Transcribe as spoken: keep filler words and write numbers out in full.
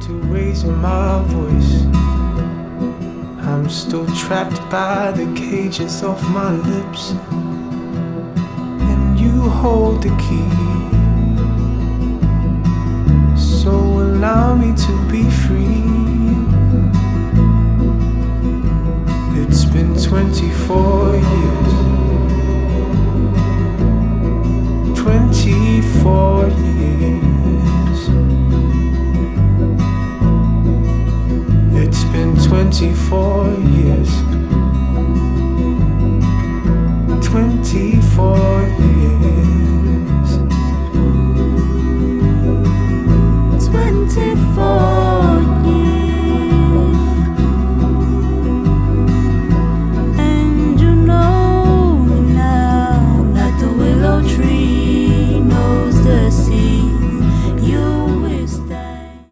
to raise my voice. I'm still trapped by the cages of my lips, and you hold the key. So allow me to be free. It's been twenty-four years. twenty-four years. It's been twenty-four years. twenty-four years.